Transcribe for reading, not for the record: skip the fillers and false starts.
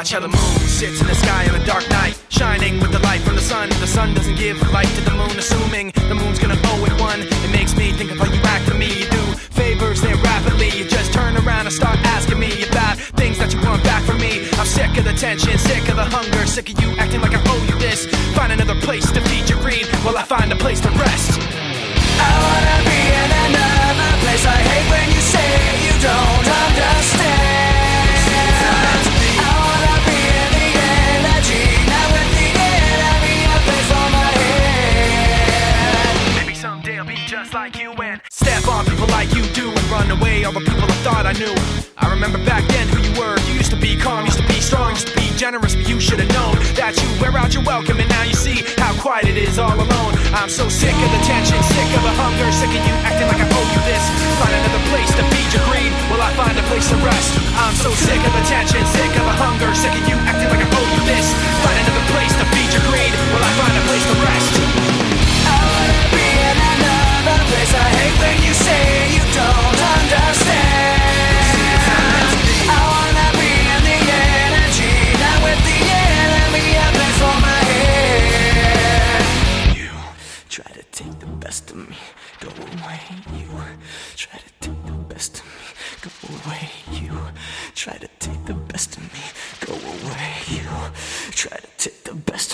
Watch how the moon sits in the sky on a dark night, shining with the light from the sun. The sun doesn't give light to the moon, assuming the moon's gonna owe it one. It makes me think of how you act to me. You do favors then rapidly, you just turn around and start asking me about things that you want back from me. I'm sick of the tension, sick of the hunger, sick of you acting like I owe you this. Find another place to feed your greed while I find a place to rest. I wanna be in another place. I hate when you say you don't understand. I wanna be in the energy, not with the enemy, a place for my head. Maybe someday I'll be just like you and step on people like you do and run away all the people I thought I knew. I remember back then who you were. You used to be calm, used to be strong, used to be generous, but you should have known that you wear out your welcome, and now you see how quiet it is all alone. I'm so sick of the tension, sick of the hunger, sick of you acting like I owe you this. Find another place to feed your greed while I find a place to rest. I'm so sick of the tension, sick of the hunger, sick of you acting like I owe you this. Find another place to feed your greed while I find a place to rest. I wanna be in another place. I hate when you say you don't understand. I wanna be in the energy, not with the enemy, a place for my head. You try to take the best of me, go away. You try to take the best of me, go away. You try to take the best of me, go away. You try to take the best